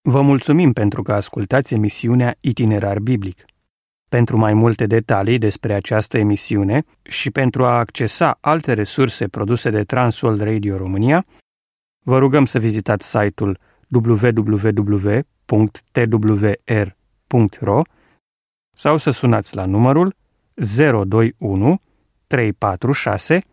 Vă mulțumim pentru că ascultați emisiunea Itinerar Biblic. Pentru mai multe detalii despre această emisiune și pentru a accesa alte resurse produse de Transworld Radio România, vă rugăm să vizitați site-ul www.twr.ro sau să sunați la numărul 021 346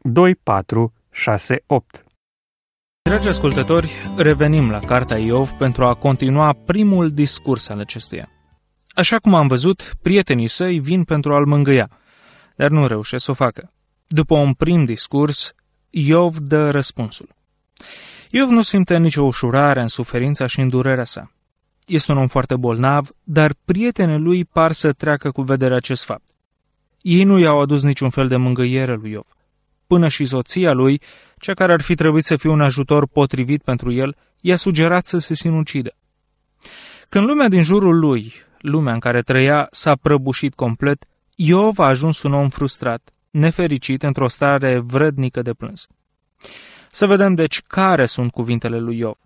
2468. Dragi ascultători, revenim la Cartea Iov pentru a continua primul discurs al acestuia. Așa cum am văzut, prietenii săi vin pentru a-l mângâia, dar nu reușesc să o facă. După un prim discurs, Iov dă răspunsul. Iov nu simte nicio ușurare în suferința și în durerea sa. Este un om foarte bolnav, dar prietenii lui par să treacă cu vedere acest fapt. Ei nu i-au adus niciun fel de mângâiere lui Iov. Până și soția lui, cea care ar fi trebuit să fie un ajutor potrivit pentru el, i-a sugerat să se sinucidă. Când lumea din jurul lui, lumea în care trăia, s-a prăbușit complet, Iov a ajuns un om frustrat, nefericit, într-o stare vrednică de plâns. Să vedem deci care sunt cuvintele lui Iov.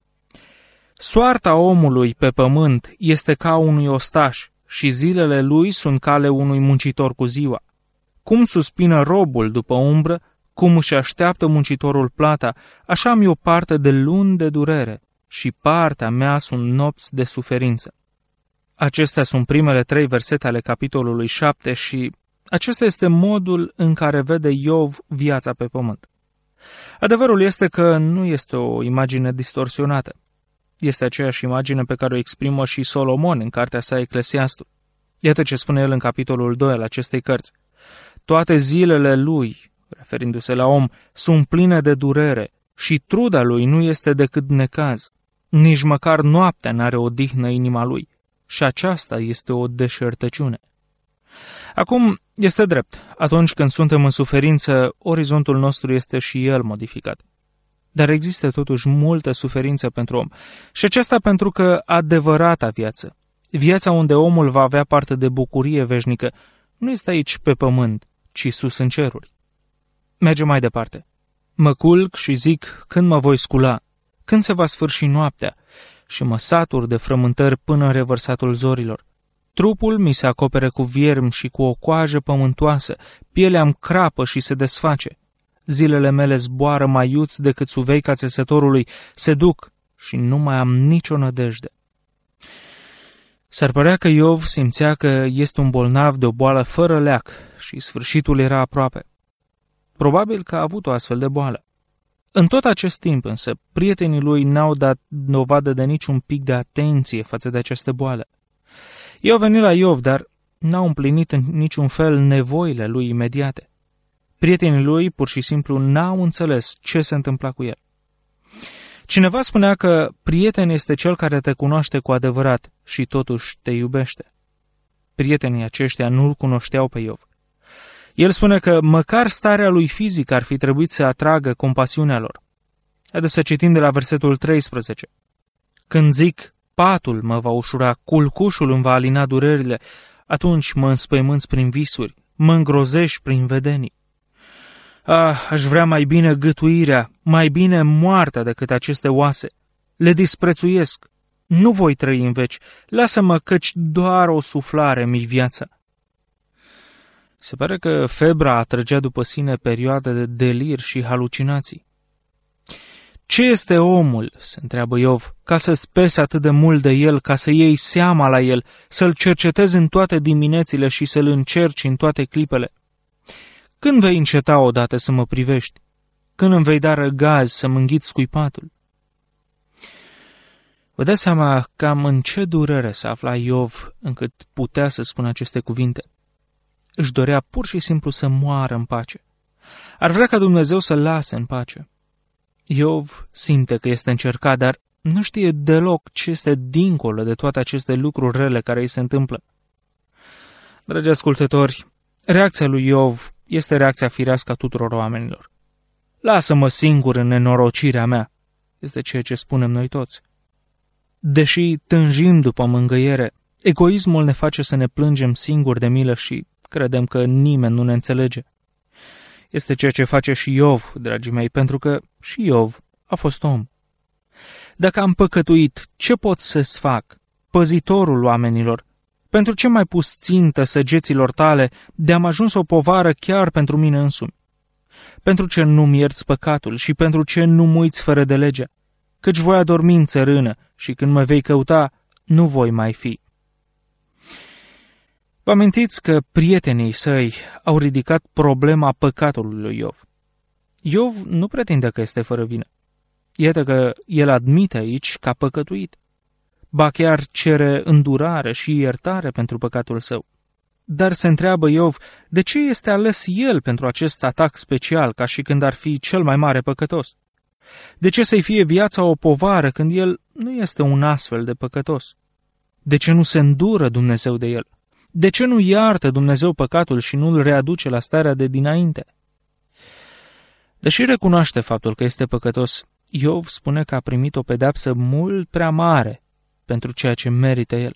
Soarta omului pe pământ este ca unui ostaș și zilele lui sunt ca ale unui muncitor cu ziua. Cum suspină robul după umbră, cum își așteaptă muncitorul plata, așa am eu parte de luni de durere și partea mea sunt nopți de suferință. Acestea sunt primele 3 versete ale capitolului 7 și acesta este modul în care vede Iov viața pe pământ. Adevărul este că nu este o imagine distorsionată. Este aceeași imagine pe care o exprimă și Solomon în cartea sa Eclesiastul. Iată ce spune el în capitolul 2 al acestei cărți. Toate zilele lui, referindu-se la om, sunt pline de durere și truda lui nu este decât necaz. Nici măcar noaptea n-are odihnă inima lui și aceasta este o deșertăciune. Acum, este drept, atunci când suntem în suferință, orizontul nostru este și el modificat. Dar există totuși multă suferință pentru om și aceasta pentru că adevărata viață, viața unde omul va avea parte de bucurie veșnică, nu este aici pe pământ, ci sus în ceruri. Mergem mai departe. Mă culc și zic când mă voi scula, când se va sfârși noaptea și mă satur de frământări până în revărsatul zorilor. Trupul mi se acopere cu viermi și cu o coajă pământoasă, pielea-mi crapă și se desface. Zilele mele zboară mai iuți decât suveica țesătorului, se duc și nu mai am nicio nădejde. S-ar părea că Iov simțea că este un bolnav de o boală fără leac și sfârșitul era aproape. Probabil că a avut o astfel de boală. În tot acest timp însă, prietenii lui n-au dat dovadă de niciun pic de atenție față de această boală. Ei au venit la Iov, dar n-au împlinit în niciun fel nevoile lui imediate. Prietenii lui pur și simplu n-au înțeles ce se întâmpla cu el. Cineva spunea că prieten este cel care te cunoaște cu adevărat și totuși te iubește. Prietenii aceștia nu-l cunoșteau pe Iov. El spune că măcar starea lui fizică ar fi trebuit să atragă compasiunea lor. Haideți să citim de la versetul 13. Când zic, patul mă va ușura, culcușul îmi va alina durerile, atunci mă înspăimânți prin visuri, mă îngrozești prin vedenii. Aș vrea mai bine gâtuirea, mai bine moartea decât aceste oase. Le disprețuiesc. Nu voi trăi în veci. Lasă-mă căci doar o suflare mi-i viața. Se pare că febra atrăgea după sine perioade de delir și halucinații. Ce este omul, se întreabă Iov, ca să-ți pese atât de mult de el, ca să iei seama la el, să-l cercetezi în toate diminețile și să-l încerci în toate clipele? Când vei înceta odată să mă privești? Când îmi vei da răgaz să-mi înghiți scuipatul? Vă dați seama cam în ce durere se afla Iov încât putea să spună aceste cuvinte. Își dorea pur și simplu să moară în pace. Ar vrea ca Dumnezeu să-l lase în pace. Iov simte că este încercat, dar nu știe deloc ce este dincolo de toate aceste lucruri rele care îi se întâmplă. Dragi ascultători, reacția lui Iov este reacția firească a tuturor oamenilor. Lasă-mă singur în nenorocirea mea, este ceea ce spunem noi toți. Deși tânjim după mângâiere, egoismul ne face să ne plângem singuri de milă și credem că nimeni nu ne înțelege. Este ceea ce face și Iov, dragii mei, pentru că și Iov a fost om. Dacă am păcătuit, ce pot să-ți fac, păzitorul oamenilor? Pentru ce m-ai pus țintă săgeților tale de am ajuns o povară chiar pentru mine însumi? Pentru ce nu-mi ierți păcatul și pentru ce nu-mi uiți fără de legea? Căci voi adormi în țărână și când mă vei căuta, nu voi mai fi. Vă amintiți că prietenii săi au ridicat problema păcatului lui Iov. Iov nu pretinde că este fără vină. Iată că el admite aici că a păcătuit. Ba chiar cere îndurare și iertare pentru păcatul său. Dar se întreabă Iov de ce este ales el pentru acest atac special, ca și când ar fi cel mai mare păcătos? De ce să-i fie viața o povară când el nu este un astfel de păcătos? De ce nu se îndură Dumnezeu de el? De ce nu iartă Dumnezeu păcatul și nu îl readuce la starea de dinainte? Deși recunoaște faptul că este păcătos, Iov spune că a primit o pedeapsă mult prea mare pentru ceea ce merită el.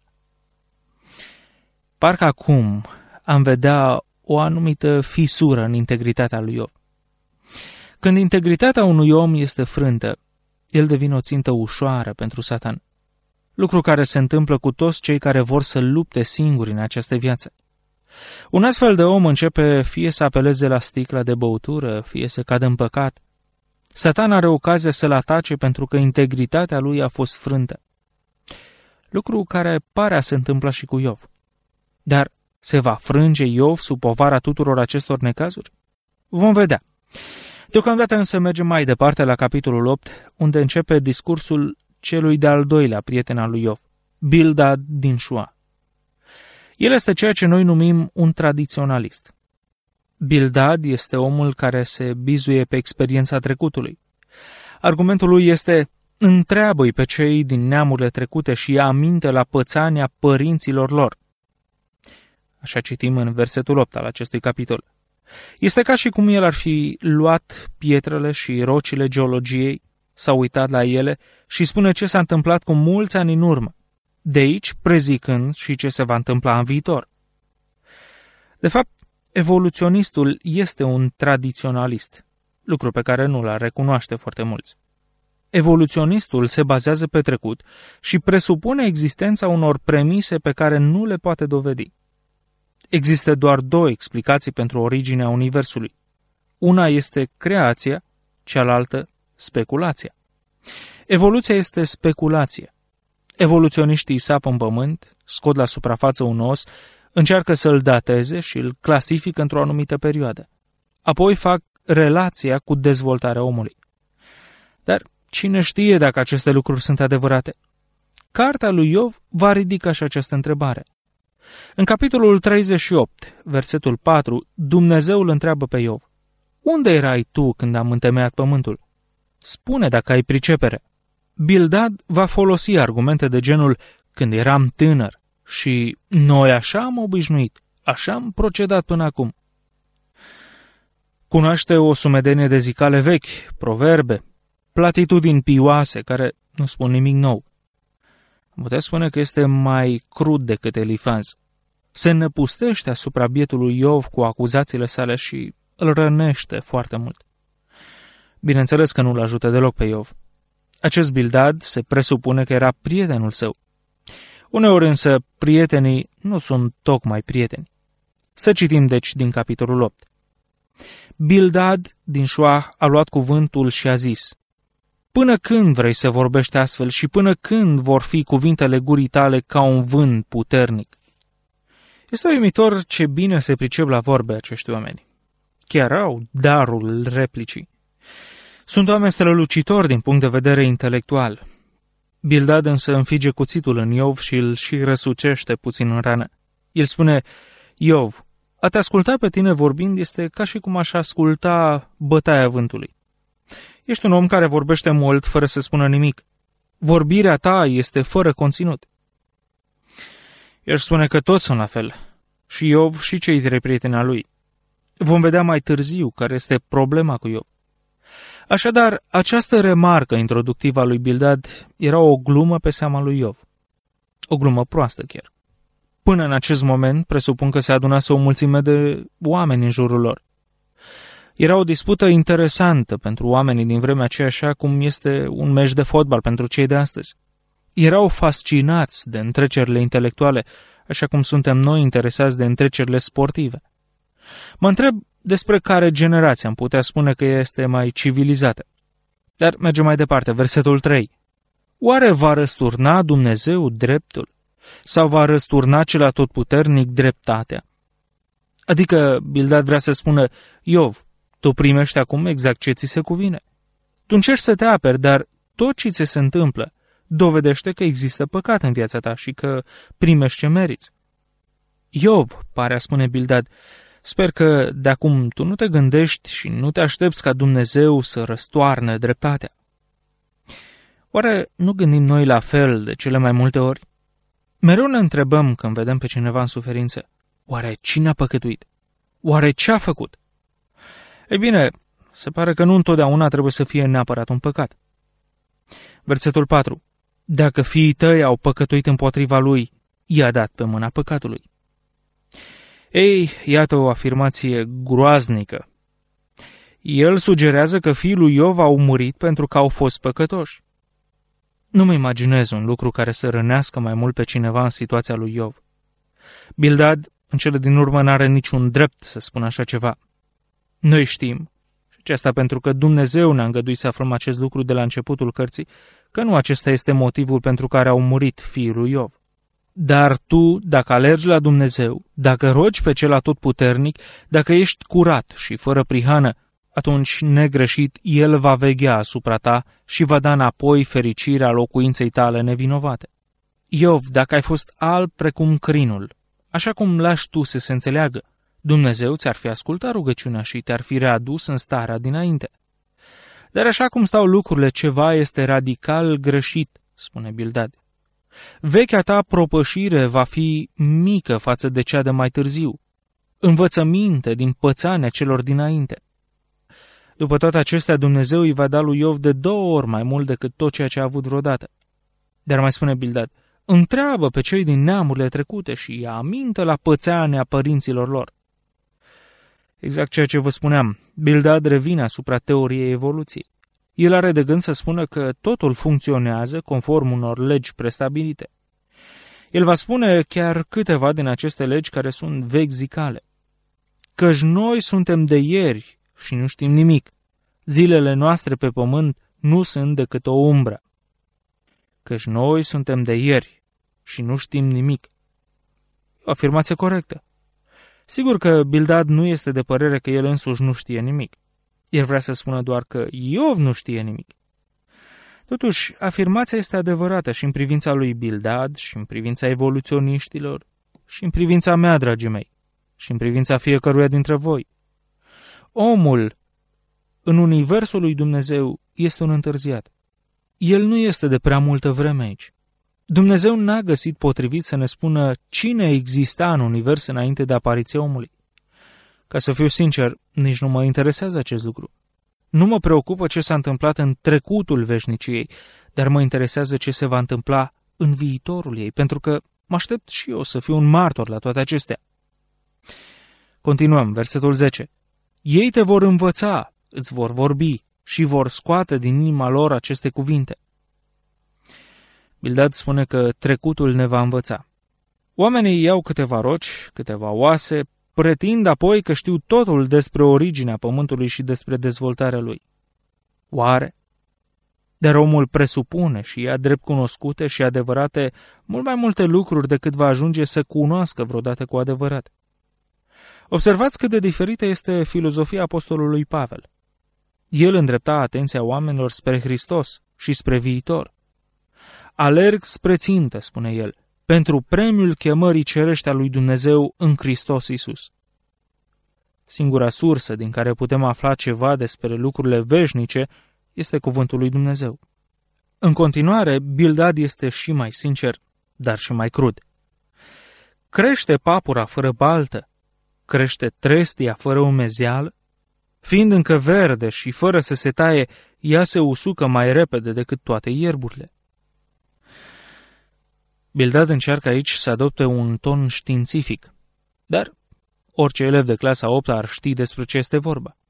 Parcă acum am vedea o anumită fisură în integritatea lui Iov. Când integritatea unui om este frântă, el devine o țintă ușoară pentru Satan. Lucru care se întâmplă cu toți cei care vor să lupte singuri în această viață. Un astfel de om începe fie să apeleze la sticla de băutură, fie să cadă în păcat. Satan are ocazia să-l atace pentru că integritatea lui a fost frântă. Lucru care pare a se întâmpla și cu Iov. Dar se va frânge Iov sub povara tuturor acestor necazuri? Vom vedea. Deocamdată însă mergem mai departe la capitolul 8, unde începe discursul celui de-al doilea prieten al lui Iov, Bildad din Șua. El este ceea ce noi numim un tradiționalist. Bildad este omul care se bizuie pe experiența trecutului. Argumentul lui este: întreabă-i pe cei din neamurile trecute și ia aminte la pățania părinților lor. Așa citim în versetul 8 al acestui capitol. Este ca și cum el ar fi luat pietrele și rocile geologiei, s-a uitat la ele și spune ce s-a întâmplat cu mulți ani în urmă, de aici prezicând și ce se va întâmpla în viitor. De fapt, evoluționistul este un tradiționalist, lucru pe care nu l-ar recunoaște foarte mulți. Evoluționistul se bazează pe trecut și presupune existența unor premise pe care nu le poate dovedi. Există doar două explicații pentru originea Universului. Una este creația, cealaltă speculația. Evoluția este speculație. Evoluționiștii sapă în pământ, scot la suprafață un os, încearcă să-l dateze și îl clasifică într-o anumită perioadă. Apoi fac relația cu dezvoltarea omului. Dar cine știe dacă aceste lucruri sunt adevărate? Cartea lui Iov va ridica și această întrebare. În capitolul 38, versetul 4, Dumnezeu îl întreabă pe Iov: unde erai tu când am întemeiat pământul? Spune dacă ai pricepere. Bildad va folosi argumente de genul: când eram tânăr și noi așa am obișnuit, așa am procedat până acum. Cunoaște o sumedenie de zicale vechi, proverbe, platitudini pioase care nu spun nimic nou. Putea spune că este mai crud decât Elifaz. Se năpustește asupra bietului Iov cu acuzațiile sale și îl rănește foarte mult. Bineînțeles că nu-l ajută deloc pe Iov. Acest Bildad se presupune că era prietenul său. Uneori însă prietenii nu sunt tocmai prieteni. Să citim deci din capitolul 8. Bildad din Șua a luat cuvântul și a zis: până când vrei să vorbești astfel și până când vor fi cuvintele gurii tale ca un vânt puternic? Este uimitor ce bine se pricep la vorbe acești oameni. Chiar au darul replicii. Sunt oameni strălucitori din punct de vedere intelectual. Bildad însă înfige cuțitul în Iov și îl și răsucește puțin în rană. El spune: Iov, a te asculta pe tine vorbind este ca și cum aș asculta bătaia vântului. Ești un om care vorbește mult fără să spună nimic. Vorbirea ta este fără conținut. El spune că toți sunt la fel, și Iov și cei trei prieteni al lui. Vom vedea mai târziu care este problema cu Iov. Așadar, această remarcă introductivă a lui Bildad era o glumă pe seama lui Iov. O glumă proastă chiar. Până în acest moment, presupun că se adunase o mulțime de oameni în jurul lor. Era o dispută interesantă pentru oamenii din vremea aceea, așa cum este un meci de fotbal pentru cei de astăzi. Erau fascinați de întrecerile intelectuale, așa cum suntem noi interesați de întrecerile sportive. Mă întreb despre care generație am putea spune că este mai civilizată. Dar mergem mai departe, versetul 3. Oare va răsturna Dumnezeu dreptul? Sau va răsturna cel atotputernic dreptatea? Adică Bildad vrea să spună, Iov, tu primești acum exact ce ți se cuvine. Tu încerci să te aperi, dar tot ce ți se întâmplă dovedește că există păcat în viața ta și că primești ce meriți. Iov, pare a spune Bildad, sper că de acum tu nu te gândești și nu te aștepți ca Dumnezeu să răstoarne dreptatea. Oare nu gândim noi la fel de cele mai multe ori? Mereu ne întrebăm când vedem pe cineva în suferință, oare cine a păcătuit? Oare ce a făcut? Ei bine, se pare că nu întotdeauna trebuie să fie neapărat un păcat. Versetul 4. Dacă fiii tăi au păcătuit împotriva lui, i-a dat pe mâna păcatului. Ei, iată o afirmație groaznică. El sugerează că fiii lui Iov au murit pentru că au fost păcătoși. Nu-mi imaginez un lucru care să rănească mai mult pe cineva în situația lui Iov. Bildad, în cele din urmă, n-are niciun drept să spună așa ceva. Noi știm, și aceasta pentru că Dumnezeu ne-a îngăduit să aflăm acest lucru de la începutul cărții, că nu acesta este motivul pentru care au murit fiii lui Iov. Dar tu, dacă alergi la Dumnezeu, dacă rogi pe cel atotputernic, dacă ești curat și fără prihană, atunci, negreșit, El va veghea asupra ta și va da înapoi fericirea locuinței tale nevinovate. Iov, dacă ai fost alb precum crinul, așa cum lași tu să se înțeleagă, Dumnezeu ți-ar fi ascultat rugăciunea și te-ar fi readus în starea dinainte. Dar așa cum stau lucrurile, ceva este radical greșit, spune Bildad. Vechea ta propășire va fi mică față de cea de mai târziu, învățăminte din pățania celor dinainte. După toate acestea, Dumnezeu îi va da lui Iov de 2 ori mai mult decât tot ceea ce a avut vreodată. Dar mai spune Bildad, întreabă pe cei din neamurile trecute și ia aminte la pățania părinților lor. Exact ceea ce vă spuneam, Bildad revine asupra teoriei evoluției. El are de gând să spună că totul funcționează conform unor legi prestabilite. El va spune chiar câteva din aceste legi care sunt vechi zicale. Căci noi suntem de ieri și nu știm nimic. Zilele noastre pe pământ nu sunt decât o umbră. Căci noi suntem de ieri și nu știm nimic. O afirmație corectă. Sigur că Bildad nu este de părere că el însuși nu știe nimic. El vrea să spună doar că Iov nu știe nimic. Totuși, afirmația este adevărată și în privința lui Bildad, și în privința evoluționiștilor, și în privința mea, dragii mei, și în privința fiecăruia dintre voi. Omul, în universul lui Dumnezeu, este un întârziat. El nu este de prea multă vreme aici. Dumnezeu n-a găsit potrivit să ne spună cine exista în univers înainte de apariția omului. Ca să fiu sincer, nici nu mă interesează acest lucru. Nu mă preocupă ce s-a întâmplat în trecutul veșniciei, dar mă interesează ce se va întâmpla în viitorul ei, pentru că mă aștept și eu să fiu un martor la toate acestea. Continuăm, versetul 10. Ei te vor învăța, îți vor vorbi și vor scoate din inima lor aceste cuvinte. Bildad spune că trecutul ne va învăța. Oamenii iau câteva roci, câteva oase, pretind apoi că știu totul despre originea pământului și despre dezvoltarea lui. Oare? Dar omul presupune și ia drept cunoscute și adevărate mult mai multe lucruri decât va ajunge să cunoască vreodată cu adevărat. Observați cât de diferită este filozofia apostolului Pavel. El îndrepta atenția oamenilor spre Hristos și spre viitor. Alerg spre țintă, spune el, pentru premiul chemării cerești a lui Dumnezeu în Hristos Iisus. Singura sursă din care putem afla ceva despre lucrurile veșnice este cuvântul lui Dumnezeu. În continuare, Bildad este și mai sincer, dar și mai crud. Crește papura fără baltă, crește trestia fără umezeală, fiind încă verde și fără să se taie, ea se usucă mai repede decât toate ierburile. Bildad încearcă aici să adopte un ton științific, dar orice elev de clasa 8 ar ști despre ce este vorba.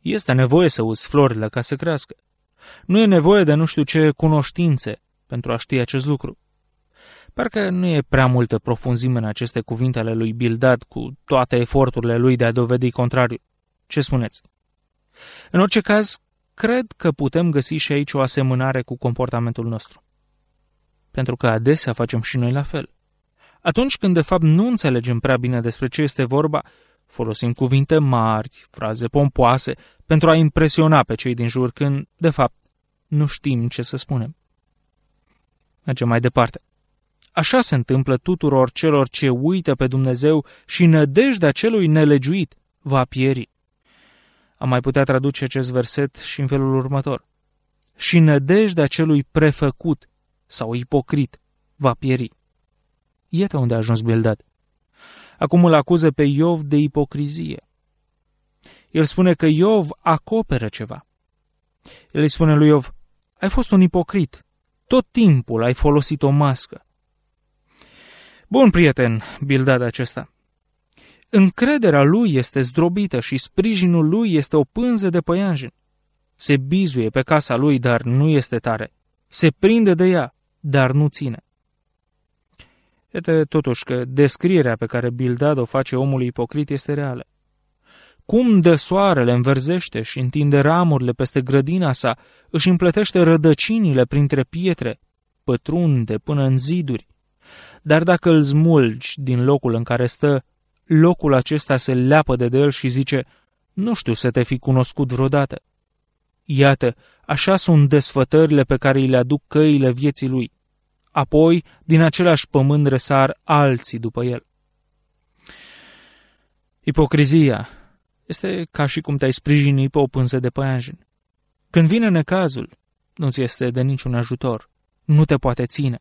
Este nevoie să uzi florile ca să crească. Nu e nevoie de nu știu ce cunoștințe pentru a ști acest lucru. Parcă nu e prea multă profunzime în aceste cuvinte ale lui Bildad, cu toate eforturile lui de a dovedi contrariul. Ce spuneți? În orice caz, cred că putem găsi și aici o asemănare cu comportamentul nostru. Pentru că adesea facem și noi la fel. Atunci când de fapt nu înțelegem prea bine despre ce este vorba, folosim cuvinte mari, fraze pompoase, pentru a impresiona pe cei din jur când, de fapt, nu știm ce să spunem. Mergem mai departe. Așa se întâmplă tuturor celor ce uită pe Dumnezeu și nădejdea celui nelegiuit va pieri. Am mai putea traduce acest verset și în felul următor. Și nădejdea celui prefăcut sau ipocrit va pieri. Iată unde a ajuns Bildad. Acum îl acuză pe Iov de ipocrizie. El spune că Iov acoperă ceva. El îi spune lui Iov, ai fost un ipocrit, tot timpul ai folosit o mască. Bun prieten, Bildad acesta. Încrederea lui este zdrobită și sprijinul lui este o pânză de păianjen. Se bizuie pe casa lui, dar nu este tare. Se prinde de ea, dar nu ține. Iată totuși că descrierea pe care Bildad o face omului ipocrit este reală. Cum dă soarele, înverzește și întinde ramurile peste grădina sa, își împletește rădăcinile printre pietre, pătrunde până în ziduri. Dar dacă îl smulgi din locul în care stă, locul acesta se leapă de el și zice, nu știu să te fi cunoscut vreodată. Iată, așa sunt desfătările pe care îi le aduc căile vieții lui. Apoi, din același pământ răsar alții după el. Ipocrizia este ca și cum te-ai sprijini pe o pânză de păianjen. Când vine necazul, nu-ți este de niciun ajutor, nu te poate ține.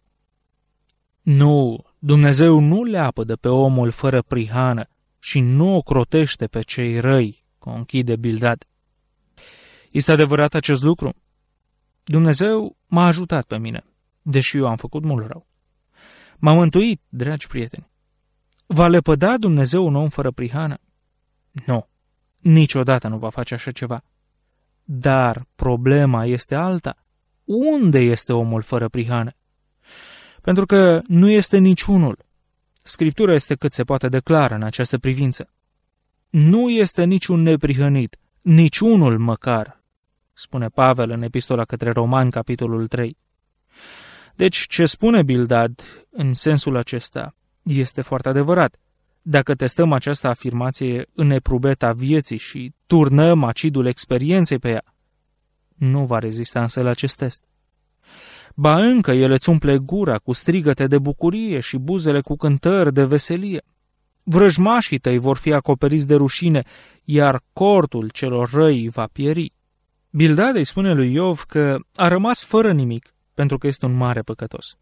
Nu, Dumnezeu nu le apădă pe omul fără prihană și nu o crotește pe cei răi, conchide Bildad. Este adevărat acest lucru? Dumnezeu m-a ajutat pe mine, deși eu am făcut mult rău. M-a mântuit, dragi prieteni. Va lepăda Dumnezeu un om fără prihană? Nu, niciodată nu va face așa ceva. Dar problema este alta. Unde este omul fără prihană? Pentru că nu este niciunul. Scriptura este cât se poate de clară în această privință. Nu este niciun neprihănit, niciunul măcar, spune Pavel în epistola către Romani, capitolul 3. Deci, ce spune Bildad în sensul acesta este foarte adevărat. Dacă testăm această afirmație în eprubeta vieții și turnăm acidul experienței pe ea, nu va rezista însă la acest test. Ba încă el îți umple gura cu strigăte de bucurie și buzele cu cântări de veselie. Vrăjmașii tăi vor fi acoperiți de rușine, iar cortul celor răi va pieri. Bildad îi spune lui Iov că a rămas fără nimic, pentru că este un mare păcătos.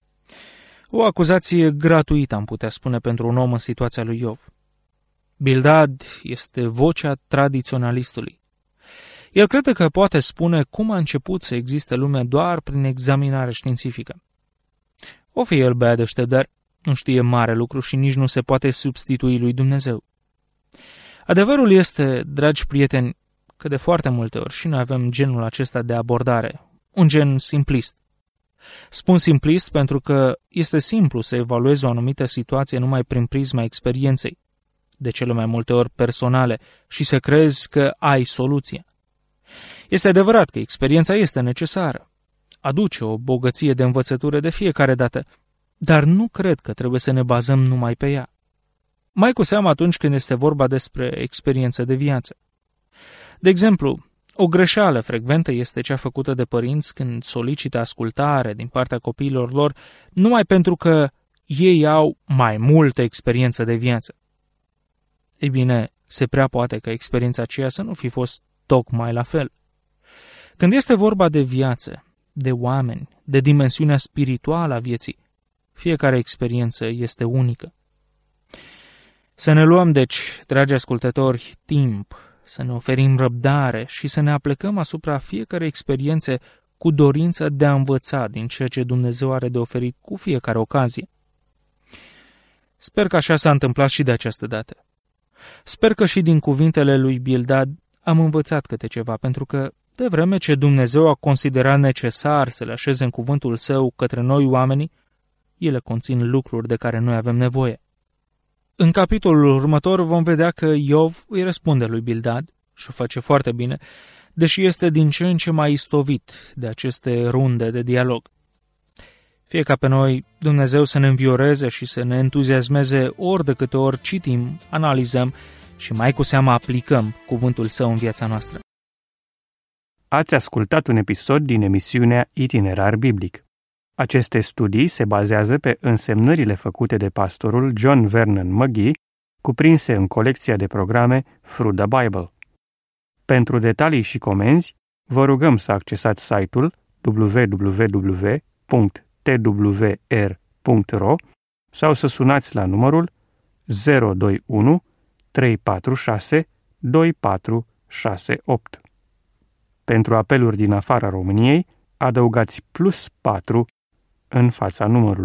O acuzație gratuită, am putea spune, pentru un om în situația lui Iov. Bildad este vocea tradiționalistului. El crede că poate spune cum a început să existe lumea doar prin examinare științifică. O fi el băiat deștept, dar nu știe mare lucru și nici nu se poate substitui lui Dumnezeu. Adevărul este, dragi prieteni, că de foarte multe ori și noi avem genul acesta de abordare, un gen simplist. Spun simplist pentru că este simplu să evaluezi o anumită situație numai prin prisma experienței, de cele mai multe ori personale, și să crezi că ai soluția. Este adevărat că experiența este necesară, aduce o bogăție de învățătură de fiecare dată, dar nu cred că trebuie să ne bazăm numai pe ea. Mai cu seamă atunci când este vorba despre experiență de viață. De exemplu, o greșeală frecventă este cea făcută de părinți când solicită ascultare din partea copiilor lor numai pentru că ei au mai multă experiență de viață. Ei bine, se prea poate ca experiența aceea să nu fi fost tocmai la fel. Când este vorba de viață, de oameni, de dimensiunea spirituală a vieții, fiecare experiență este unică. Să ne luăm, deci, dragi ascultători, timp, să ne oferim răbdare și să ne aplecăm asupra fiecare experiențe cu dorința de a învăța din ceea ce Dumnezeu are de oferit cu fiecare ocazie. Sper că așa s-a întâmplat și de această dată. Sper că și din cuvintele lui Bildad am învățat câte ceva, pentru că, de vreme ce Dumnezeu a considerat necesar să le așeze în cuvântul Său către noi oamenii, ele conțin lucruri de care noi avem nevoie. În capitolul următor vom vedea că Iov îi răspunde lui Bildad și o face foarte bine, deși este din ce în ce mai istovit de aceste runde de dialog. Fie ca pe noi Dumnezeu să ne învioreze și să ne entuziasmeze ori de câte ori citim, analizăm și mai cu seamă aplicăm cuvântul Său în viața noastră. Ați ascultat un episod din emisiunea Itinerar Biblic. Aceste studii se bazează pe însemnările făcute de pastorul John Vernon McGee, cuprinse în colecția de programe Through the Bible. Pentru detalii și comenzi, vă rugăm să accesați site-ul www.twr.ro sau să sunați la numărul 021 346 2468. Pentru apeluri din afara României, adăugați +4 în fața numărului.